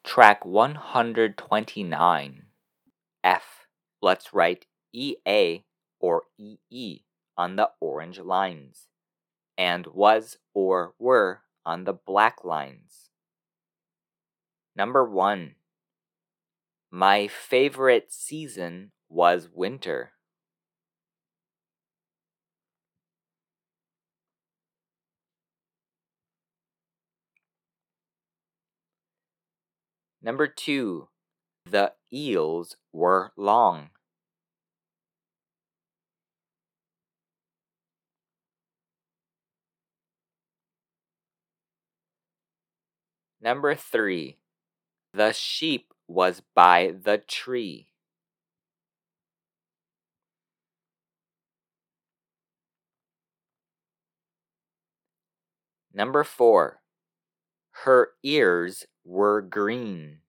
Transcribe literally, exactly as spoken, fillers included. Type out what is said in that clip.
Track one hundred twenty-nine. F. Let's write E A or E E on the orange lines, and was or were on the black lines. Number one. My favorite season was winter. Number two. The eels were long. Number three. The sheep was by the tree. Number four. Her ears were green.